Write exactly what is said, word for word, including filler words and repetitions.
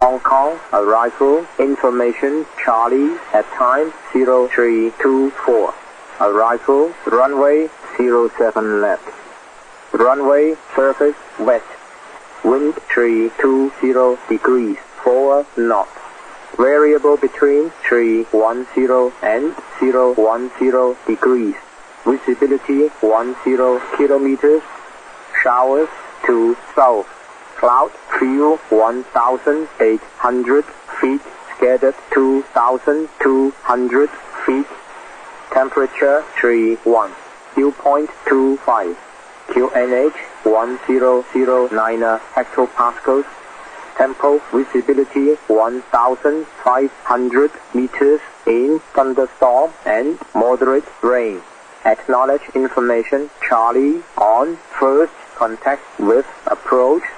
Hong Kong, arrival, information, Charlie, at time zero three two four. Arrival, runway zero seven left. Runway, surface, wet. Wind three two zero degrees, four knots. Variable between three one zero and zero one zero degrees. Visibility one zero kilometers. Showers to south. Cloud fill one thousand eight hundred feet. Scattered two thousand two hundred feet. Temperature three one. Dew point two five. Q N H one thousand nine hectopascals. Tempo visibility one thousand five hundred meters in thunderstorm and moderate rain. Acknowledge information Charlie on first contact with approach